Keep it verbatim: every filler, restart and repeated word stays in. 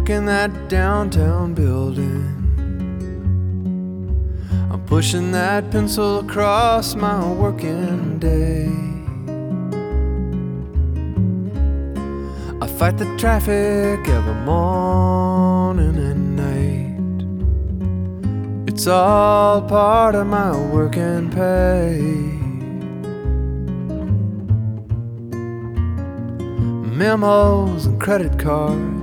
work in that downtown building. I'm pushing that pencil across my working day. I fight the traffic every morning and night. It's all part of my working pay. Memos and credit cards